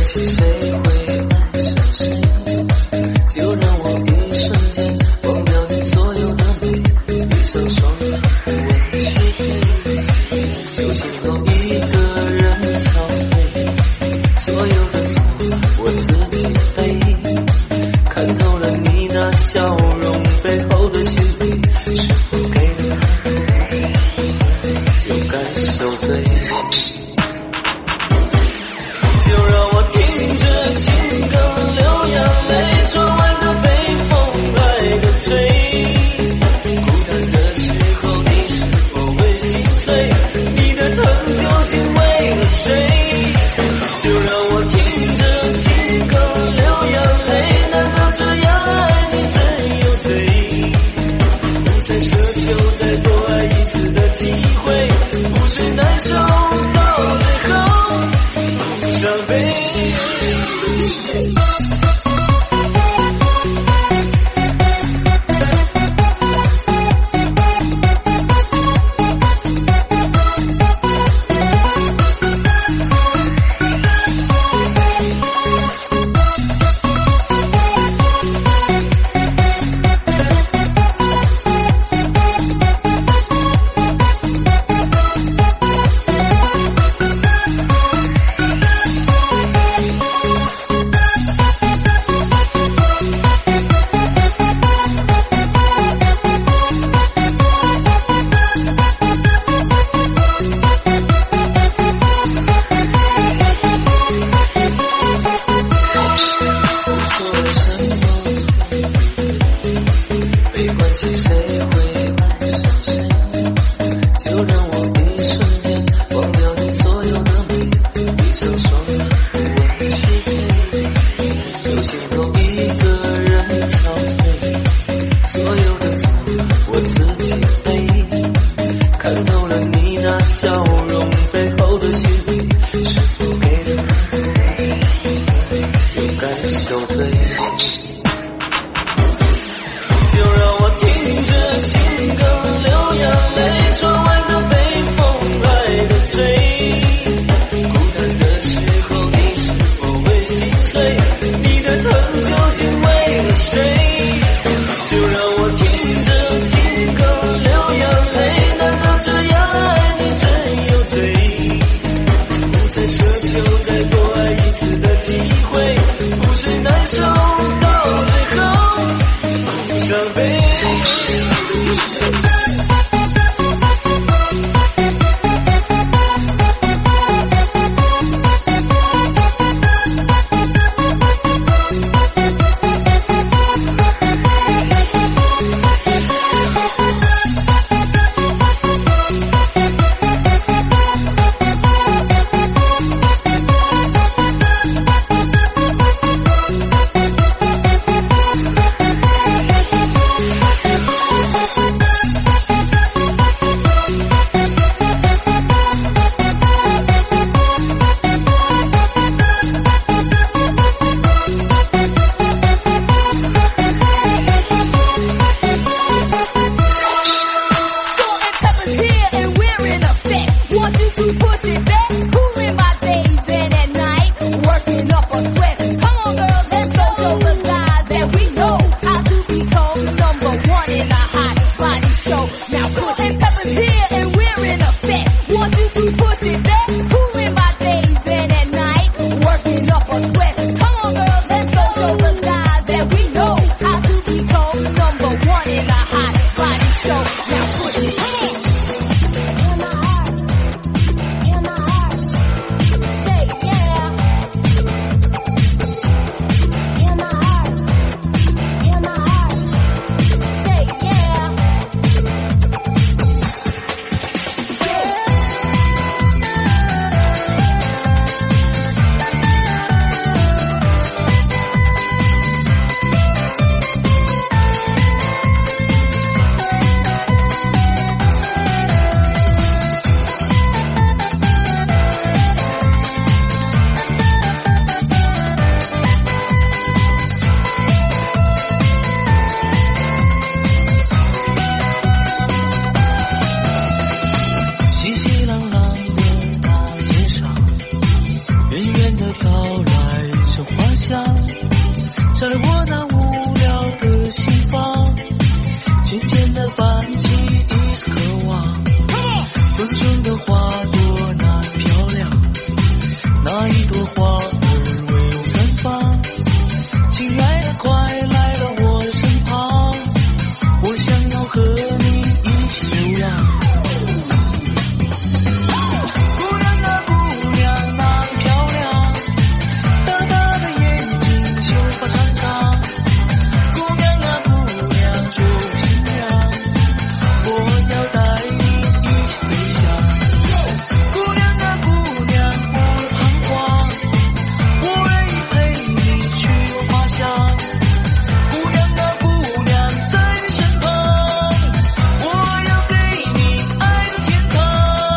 起谁会爱上谁，就让我一瞬间忘掉你所有的美，闭上双眼问是非，就心头一个人憔悴，所有的错我自己背，看透了你那笑容背后的虚伪，是否给了他就该受罪。就让我听着情歌流眼泪，窗外的北风爱的吹，孤单的时候你是否会心碎？你的疼究竟为了谁？就让我听着情歌流眼泪，难道这样爱你真有罪？不再奢求再多爱一次的机会，覆水难收到最后伤悲。 在我那无聊的心房，渐渐地泛起一丝渴望。风中的花朵那漂亮，那一朵花儿为我绽放。亲爱的，快来到我身旁，我想要和你一起流浪。姑娘啊姑娘那漂亮，大大的眼睛秀发长长。姑娘啊姑娘做我新娘，我要带你一起飞翔。姑娘啊姑娘不彷徨，我愿意陪你去我花乡。姑娘啊姑娘在你身旁，我要给你爱的天堂。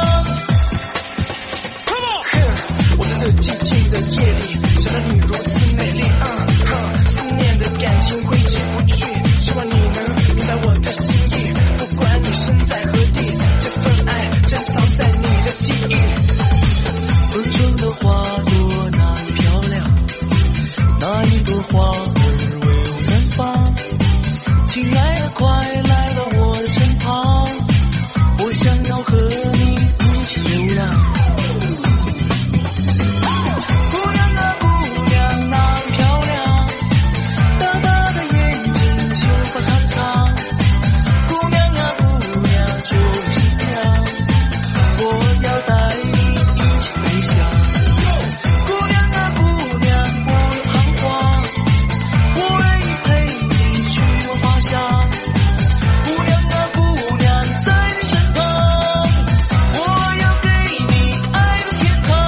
我在这寂静的夜里想到你如此美丽，思念的感情挥之不去，希望你能明白我的心意。不管你身在何地，这份爱珍藏在你的记忆。风中的花朵那里漂亮，那一朵花儿为我绽放。亲爱的，快来到我的身旁，我想要和你一起流浪。姑娘啊姑娘那漂亮，大大的眼睛秀发长长。姑娘啊姑娘做我新娘，我要带你一起飞翔。姑娘啊姑娘不彷徨，我愿意陪你去我花乡。姑娘啊姑娘在你身旁，我要给你爱的天堂。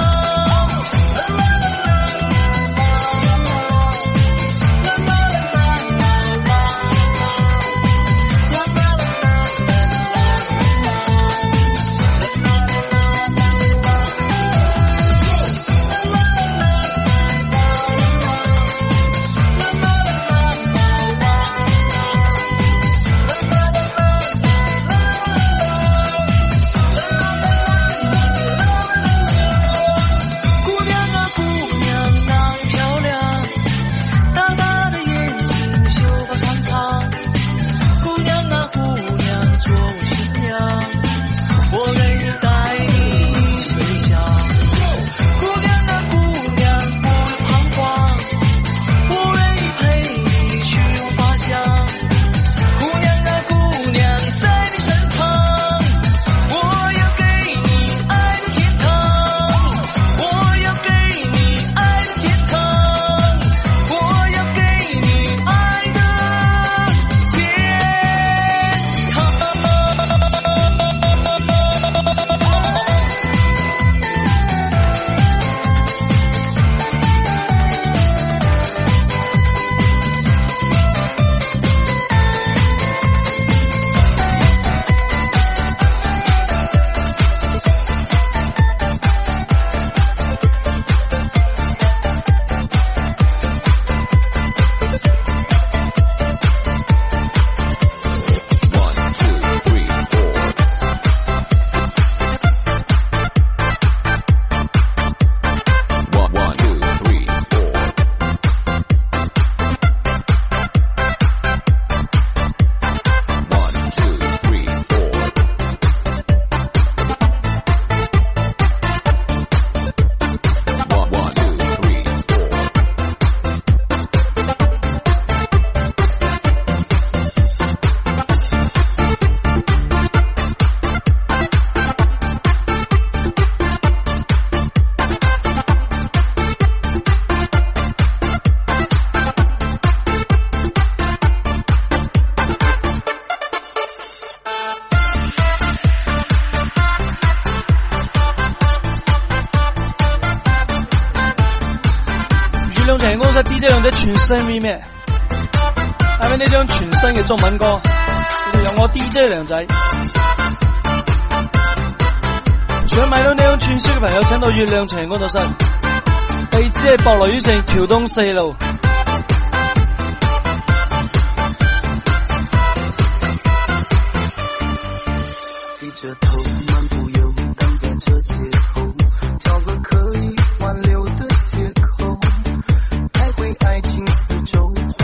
姑娘啊姑娘那漂亮，大大的眼睛秀发长长。姑娘啊姑娘做我新娘，我愿意带你一起飞翔。姑娘啊姑娘不彷徨，我愿意陪你去我花乡。姑娘啊姑娘在你身旁，我要给你爱的天堂。我要给你爱的天堂，我要给你爱的天堂。月亮情歌室 DJ 用咗全新 remix， 係咪呢張全新嘅中文歌？有我 DJ 梁仔。想買到呢張串燒嘅朋友，請到月亮情歌室，地址係博來於城橋東4路。 低着头漫步游荡在这街头，找个可以挽留的借口，徘徊爱情四周，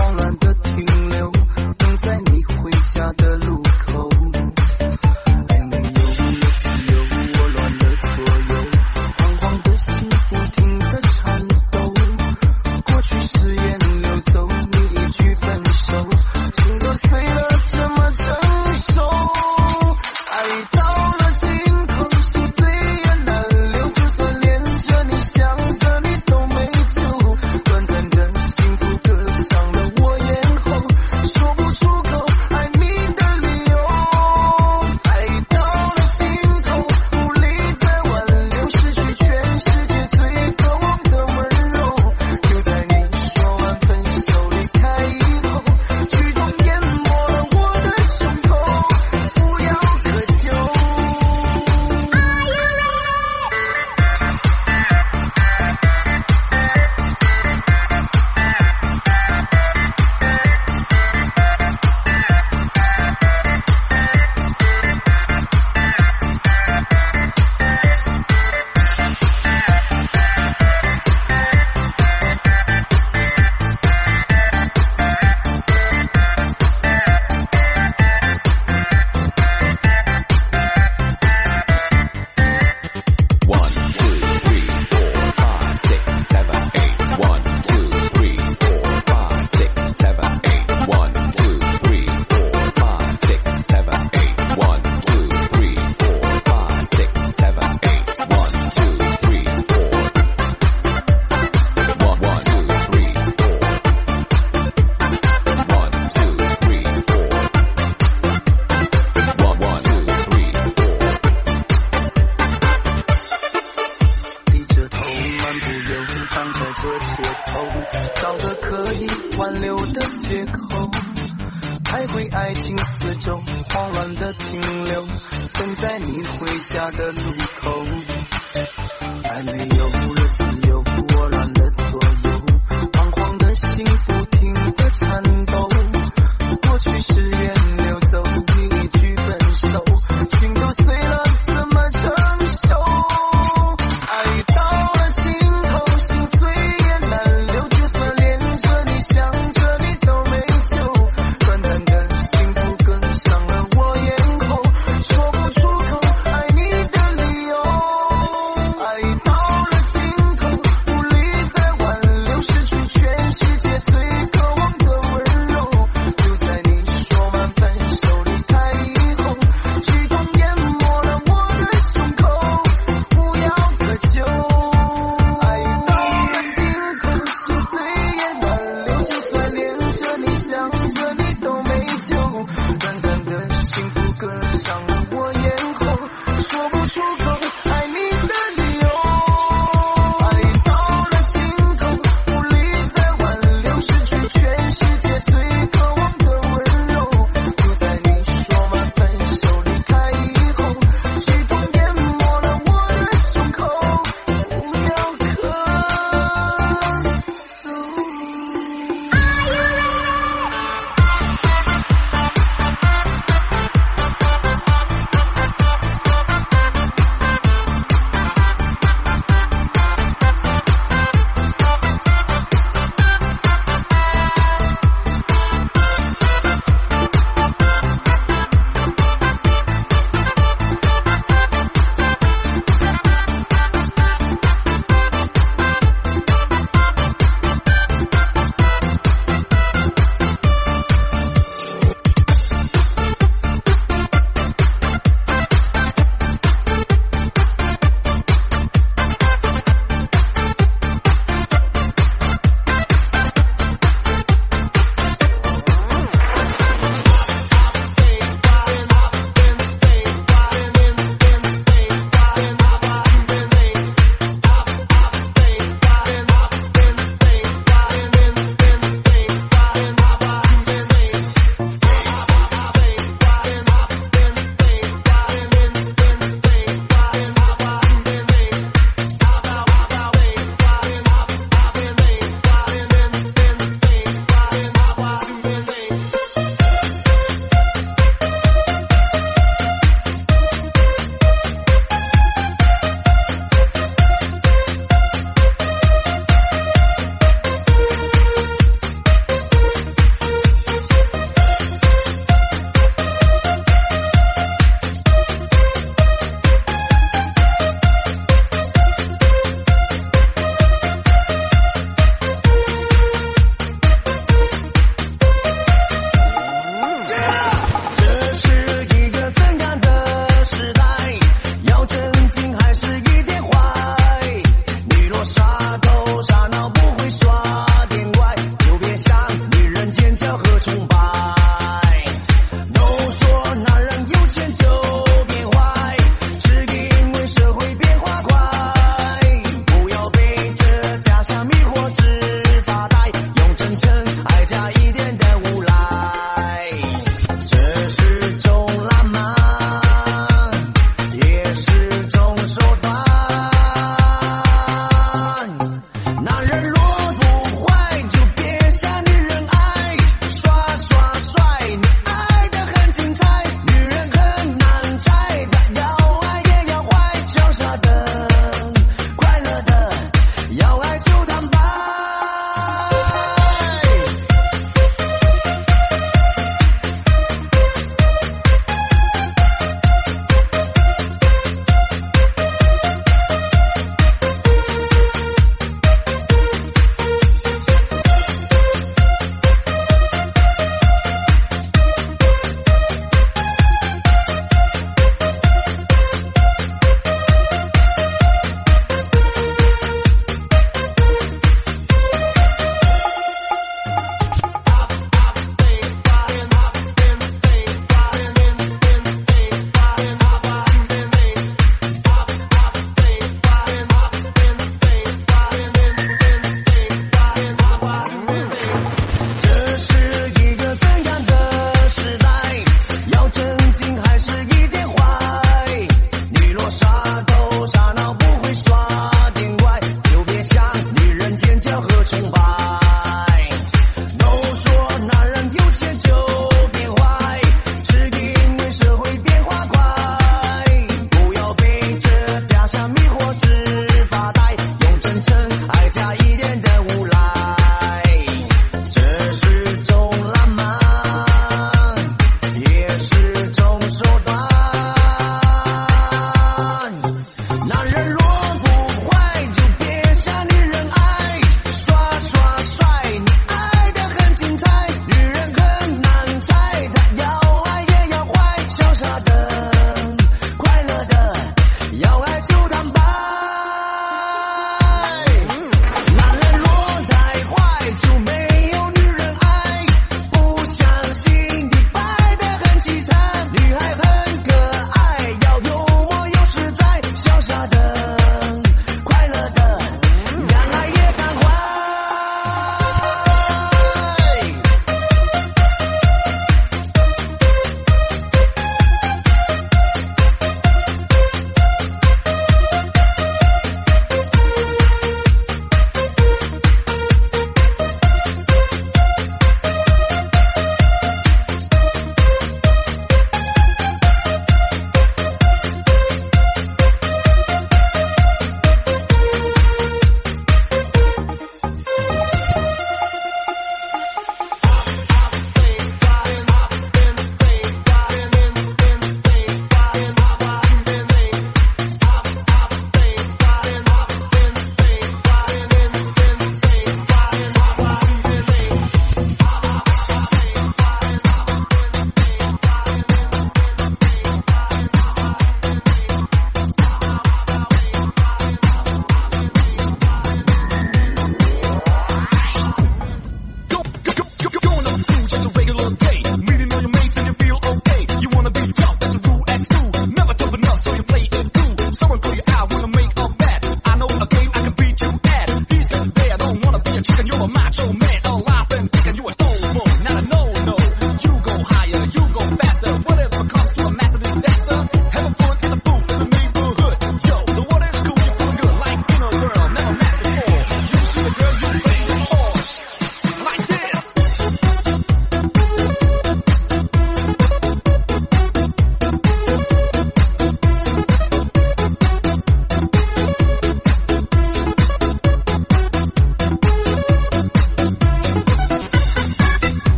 挽留的借口，徘徊爱情四周，慌乱的停留，等在你回家的路口。爱没有了自由，我乱了左右，彷徨的心不停地颤抖，过去是源流走，你一句分手，心都碎了怎么承受？爱到了尽头，心碎也难留，就算恋着你想着你都没救，短暂的幸福更伤了我咽喉，说不出口爱你的理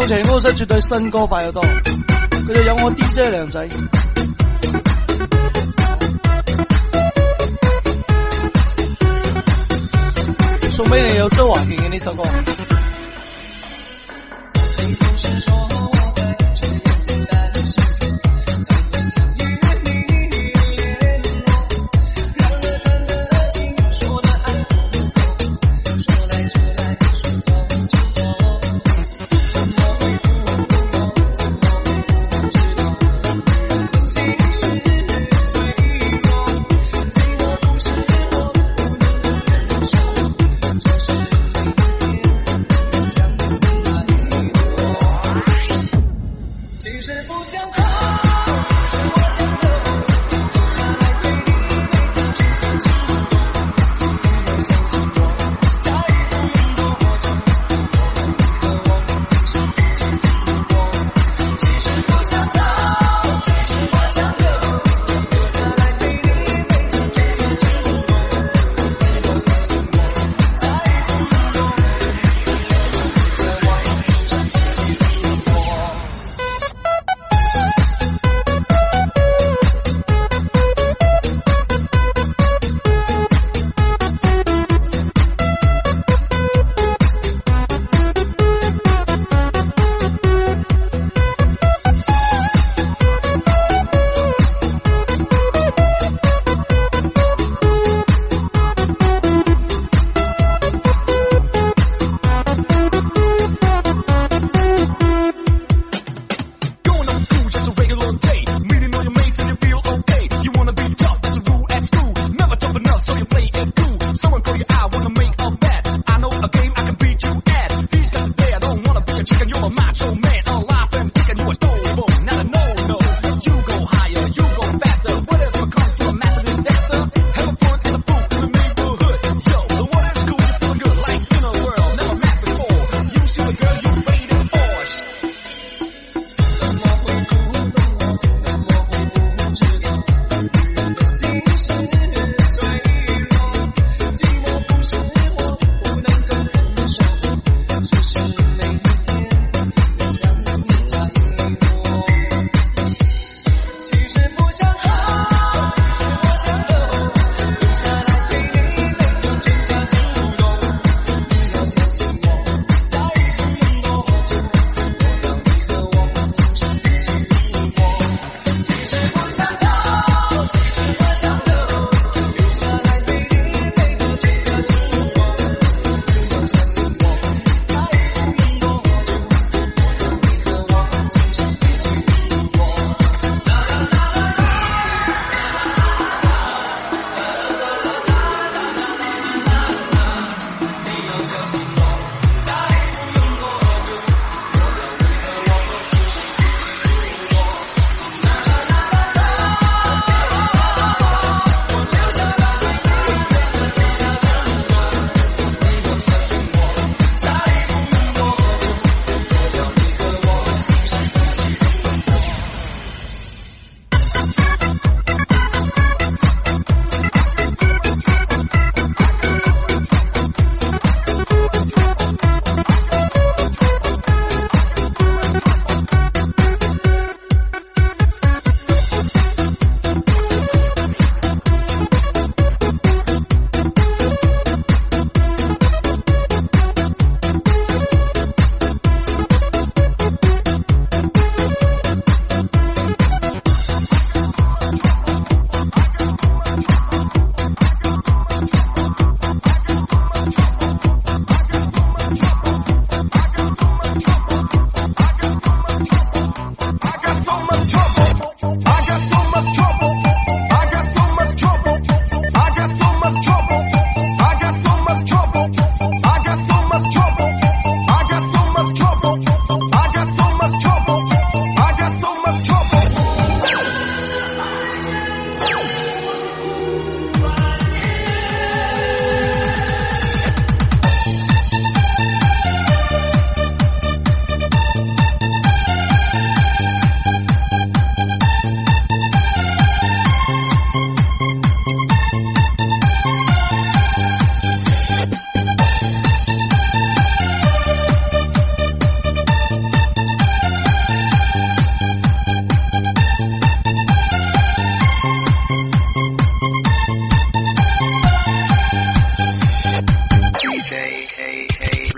唱情歌室絕對新歌快好多，佢哋有我 DJ 靚仔。送俾你有周華健嘅呢首歌。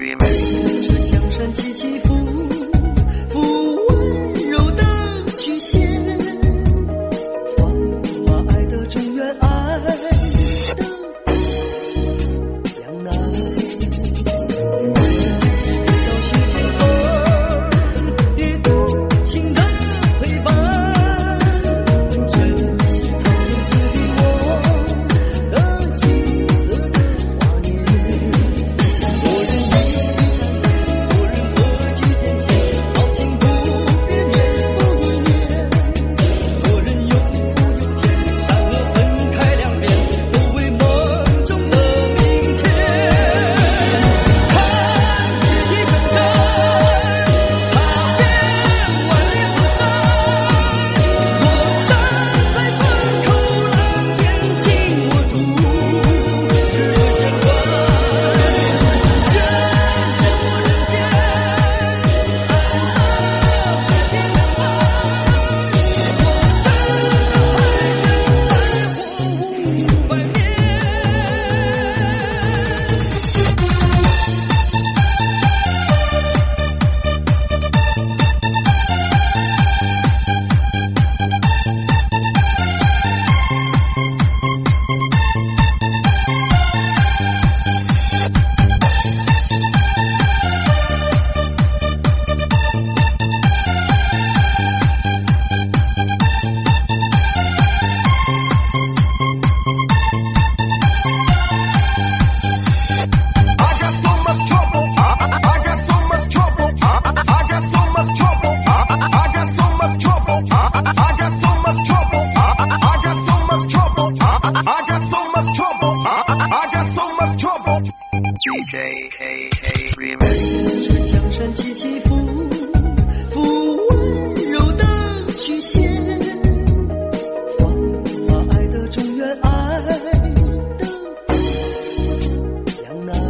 这江山起起伏伏，温柔的曲线，放马爱的中原，爱的江南。到世间风雨多情的陪伴，珍惜草原赐予我的金色的华年。做人何惧艰险，豪情不变，年复一年。做人有苦有甜，善恶分开两边，都为梦中的明天。看一阵阵，踏遍万里河山。我站在风口浪尖，紧握住日月神关。人间我人间，我站在海这江山起起伏伏，温柔的曲线，放马爱的中原，爱的江南。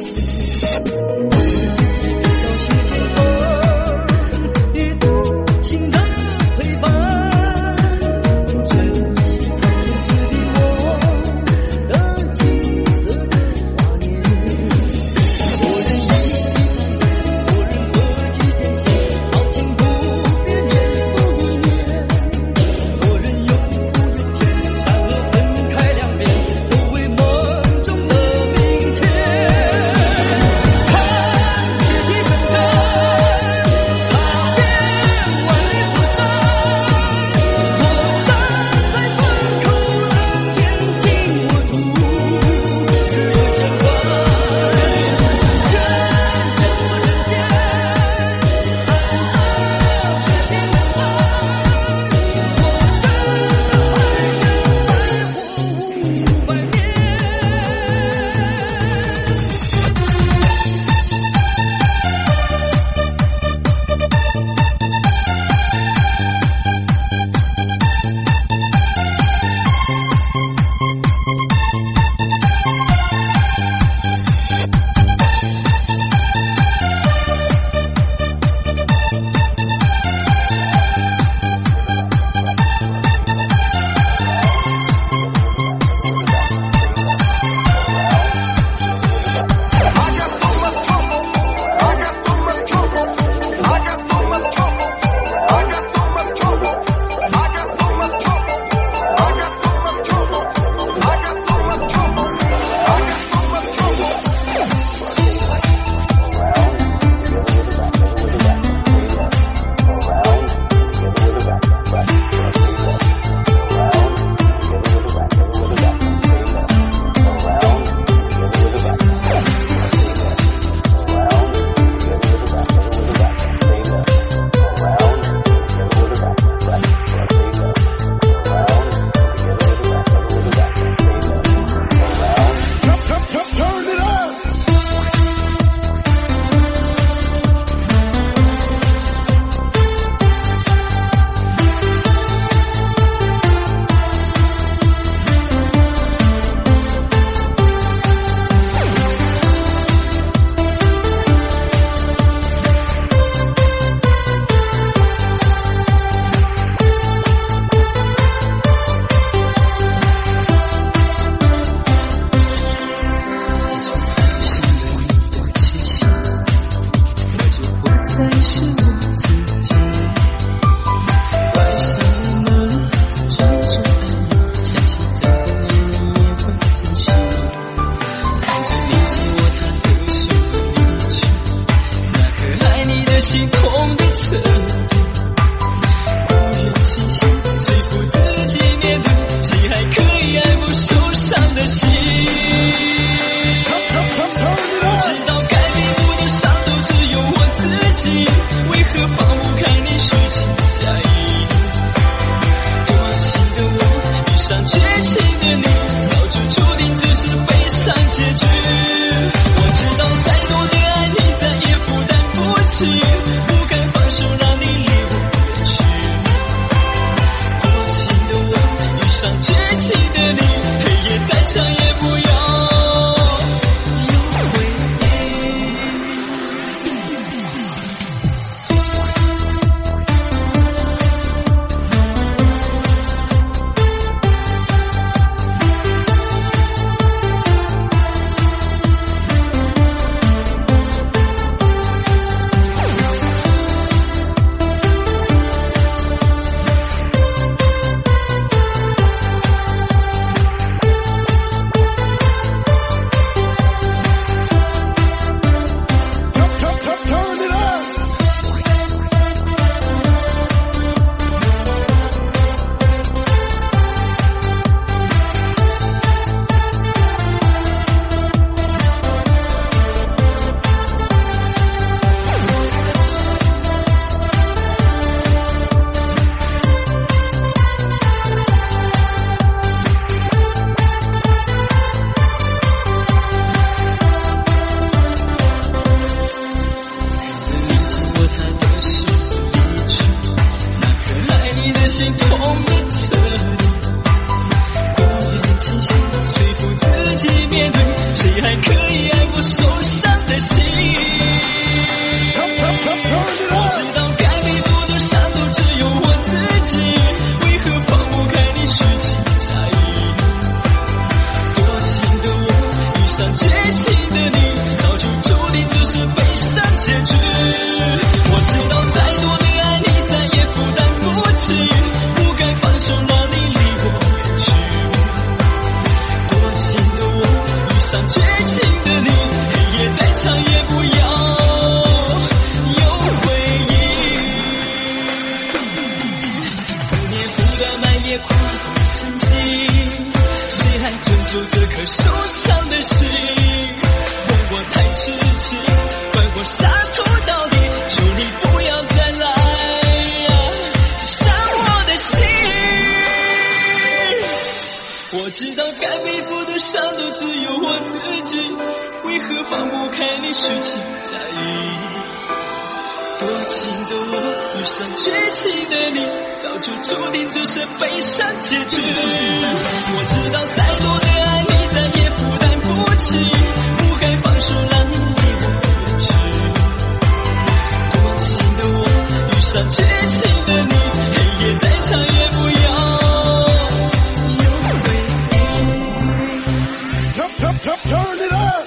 到世间风雨多情的陪伴，珍惜草原赐予我的金色的华年。做人何惧心痛的彻底，不愿清醒说服自己面对，谁还可以爱不受伤的心？我知道该弥补的伤都只有我自己，为何放不开你虚情假意？多情的我遇上绝情的你，早就注定只是悲伤结局。我知道再多的爱你再也负担不起，不该放手让你离我远去。多情的我遇上绝情的你，黑夜再长也不要有回忆。心痛的彻底，不愿清醒说服自己面对，谁还可以爱不受伤的心？我知道该弥补的伤都只有我自己，为何放不开你虚情假意？多情的我遇上绝情的你，早就注定只是悲伤结局。我知道再多的爱你再也负担不起，不该放手让你离我远去。多情的我遇上绝情的你，黑夜再长也不要有回忆。思念不断蔓延跨过曾经，谁还拯救这颗受伤的心？问我太痴情，怪我洒脱到底，求你不要再来伤我的心。我知道该弥补的伤都只有我自己，为何放不开你虚情假意？多情的我遇上绝情的你，早就注定只是悲伤结局。我知道再多的爱你再也负担不起，不该放手让你离我远去。多情的我遇上绝情的你，黑夜再长也不要有回忆。 Turn it up!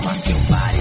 rock your body.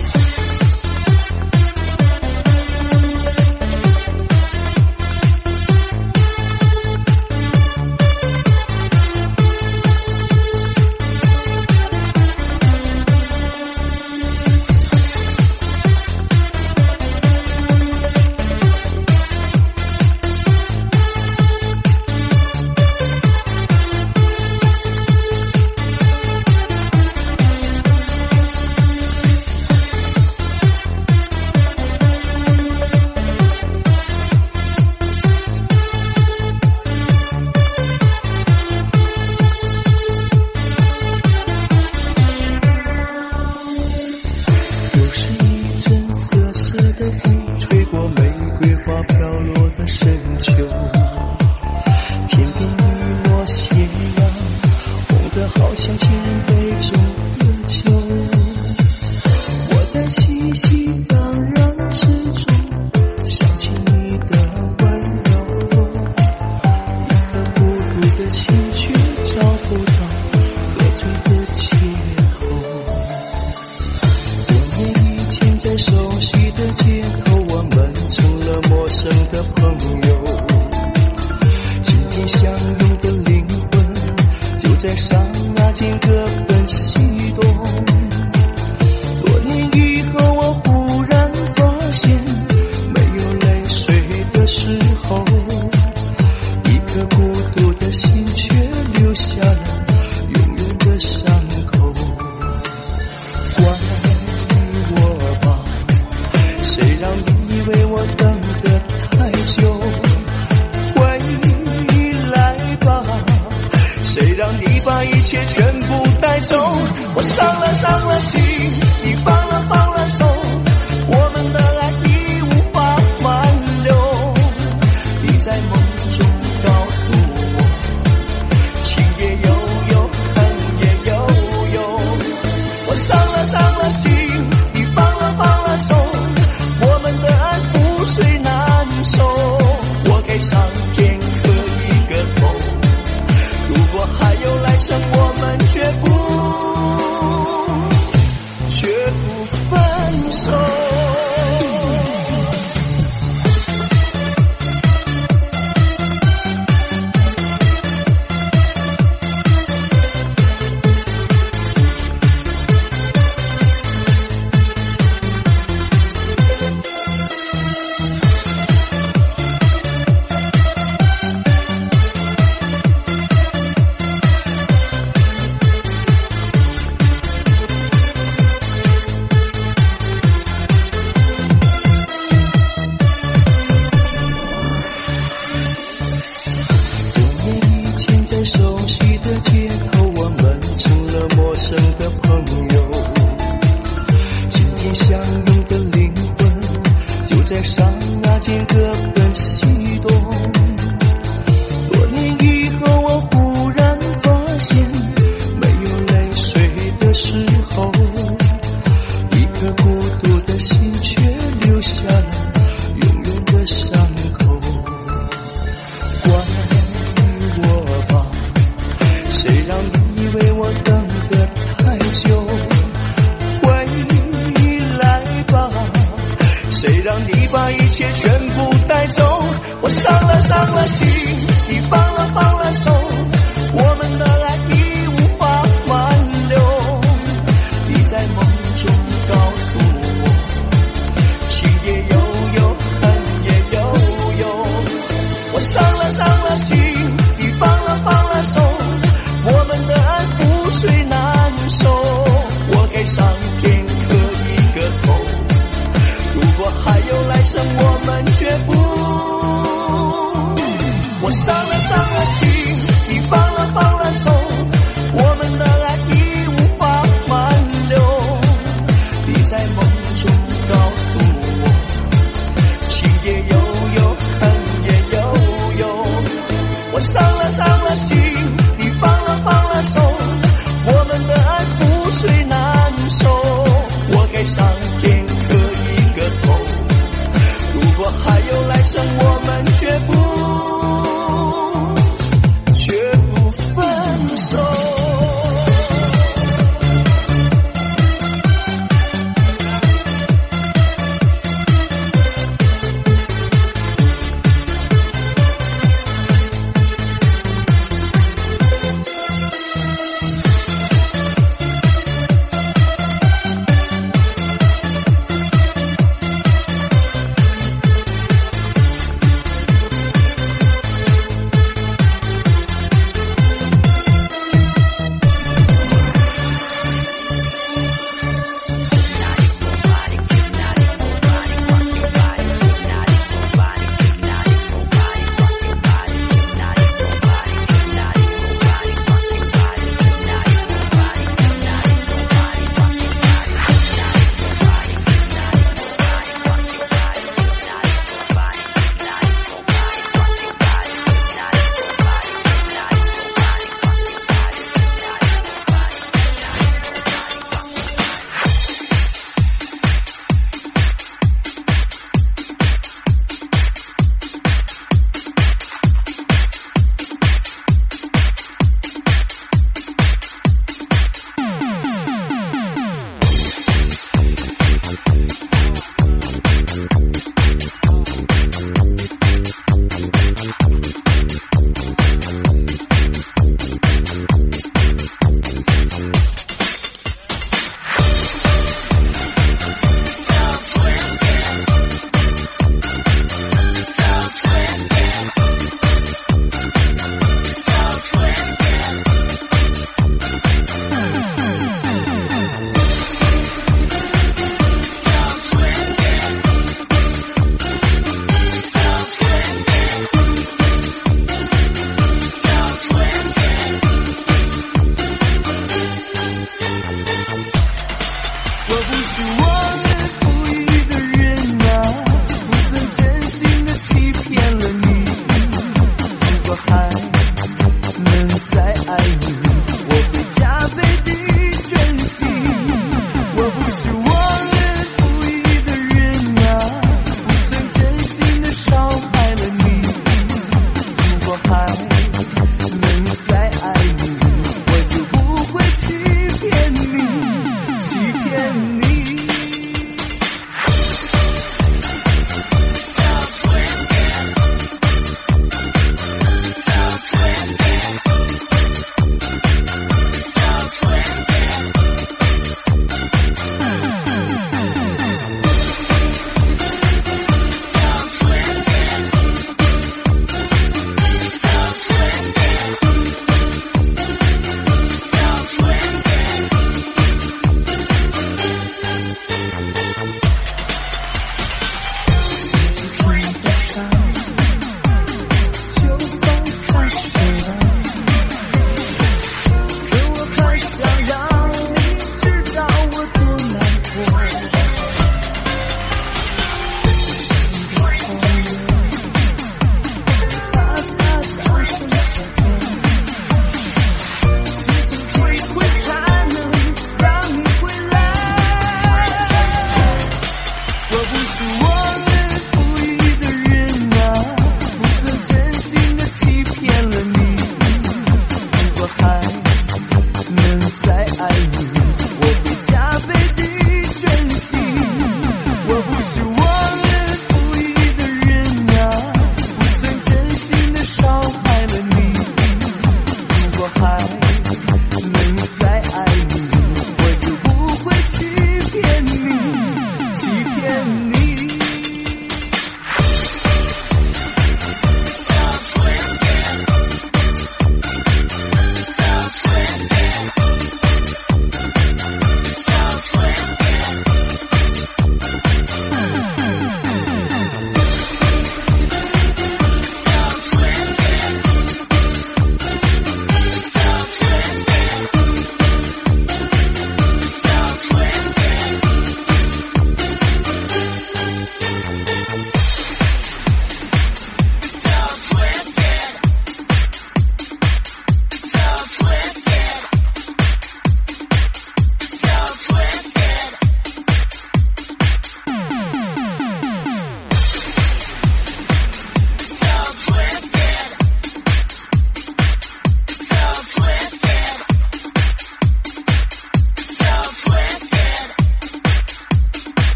是忘恩负义的人啊，不曾真心的欺骗了你。如果还能再爱你，我会加倍地珍惜。我不是忘恩负义的人啊，不曾真心的伤害了你。如果还能再爱你，我就不会欺骗你，欺骗你。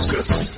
Focus.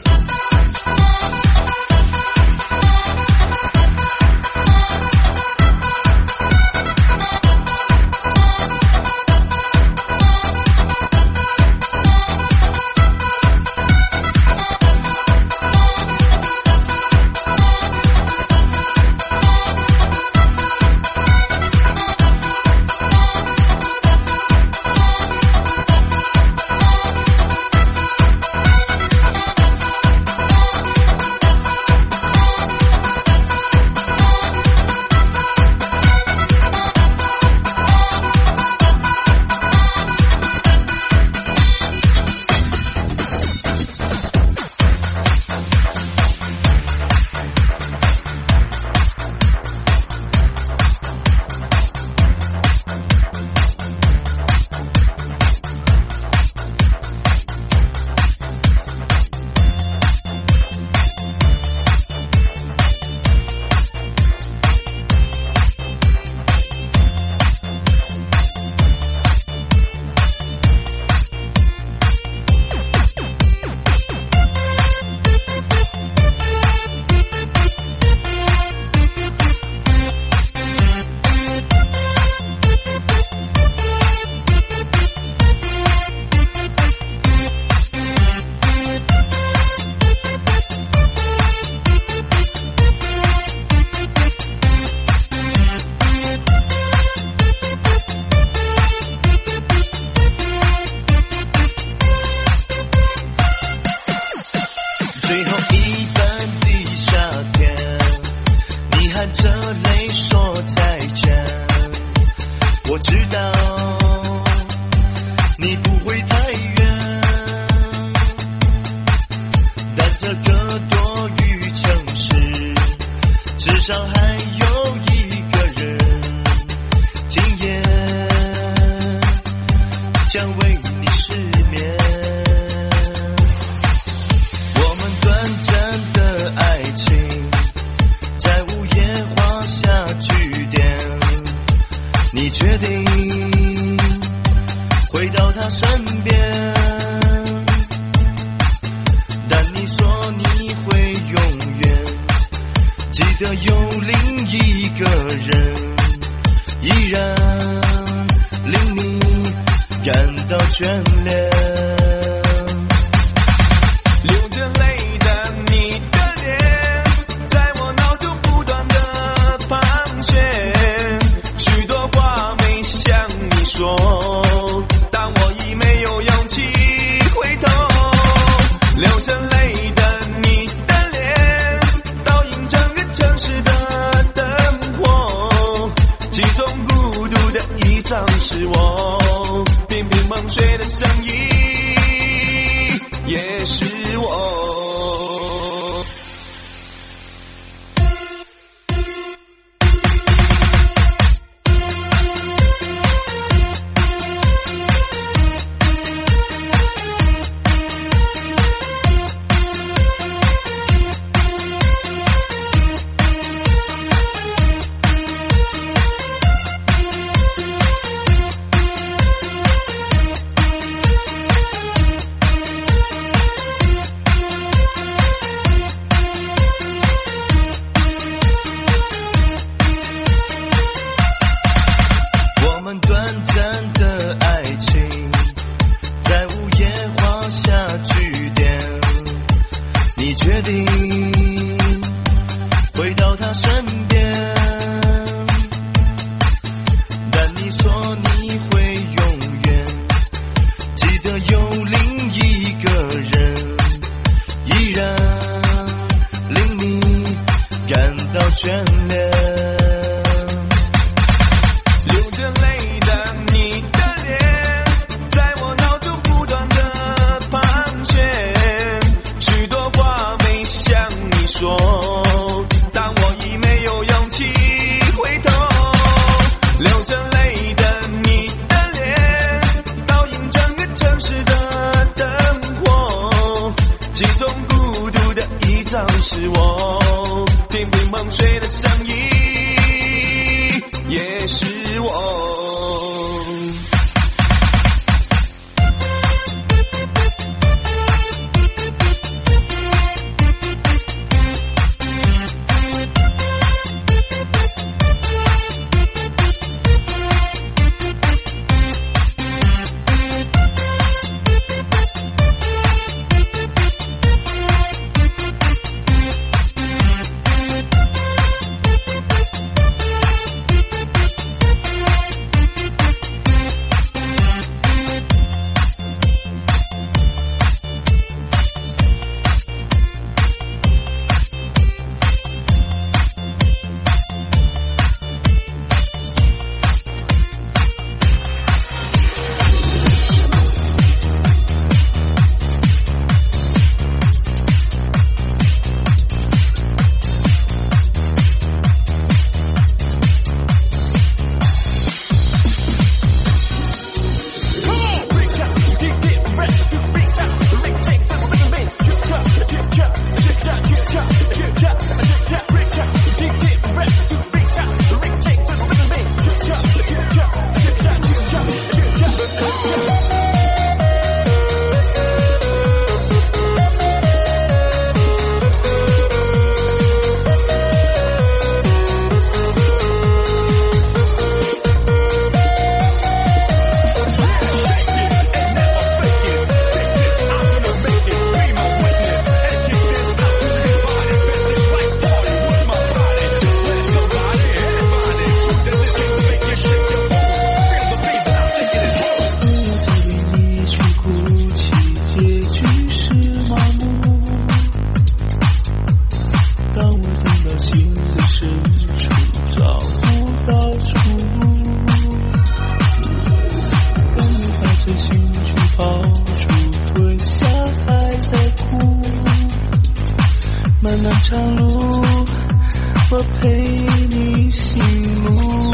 漫漫长路，我陪你行路。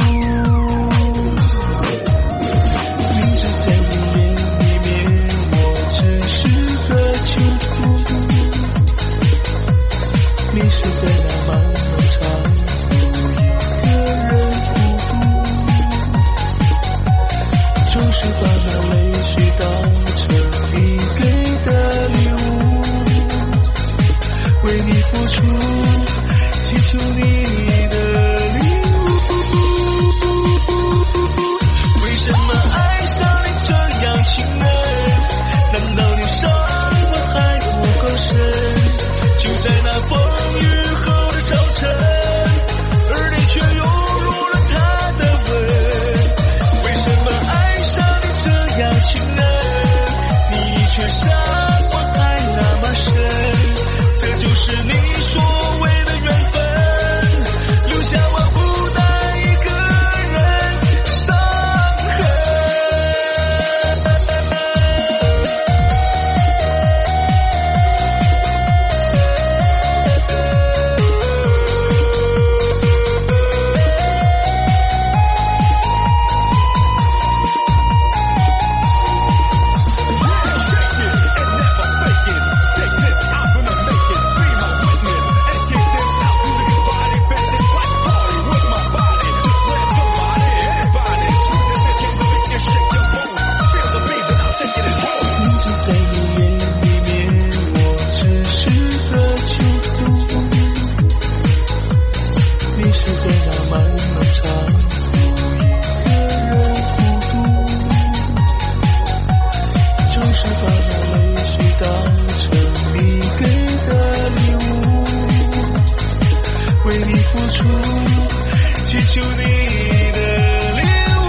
明知在你眼里面我只是个囚徒，迷失在那漫漫长路，一个人孤独，总是把那泪水当成你给的礼物，为你付出，祈求你的礼物。为什么爱上你这样情人？难道你伤我还不够深？就在那风雨后的早晨，而你却拥入了他的吻。为什么爱上你这样情人？你却伤我还那么深？这就是你所谓的缘分，留下我孤单一个人伤痕。祈求你的礼物。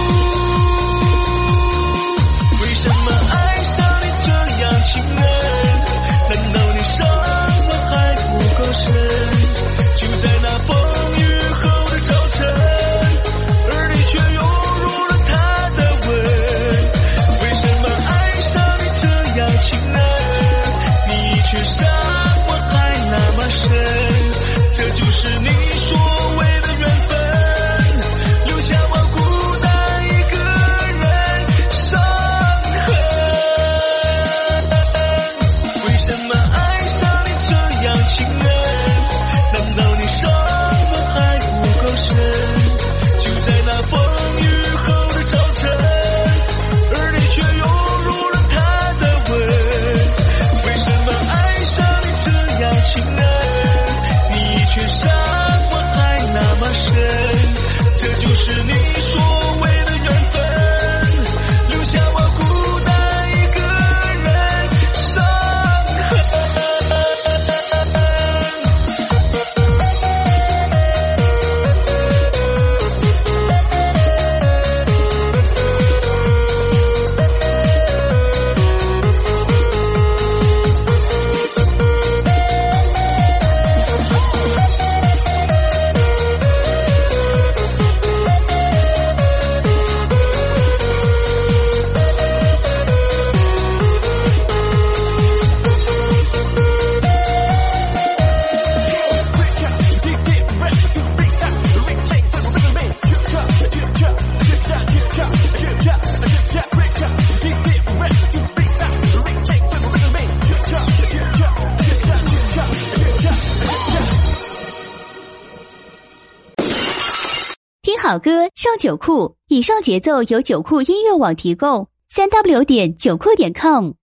为什么爱上你这样情人？难道你伤我还不够深？就在那风雨后的早晨，而你却拥入了他的吻。为什么爱上你这样情人？你却伤我还那么深？这就是你所谓的缘分，留下我孤单一个人伤痕。为什么爱上你这样情人？难道你伤我还不够深？就在那风雨后的早晨，而你却拥入了他的吻。为什么爱上你这样情人？你却伤我还那么深？这就是你所谓的缘分，留下我孤单一个人伤痕。 听好歌上九酷，以上节奏由九酷音乐网提供，3w.9酷.com。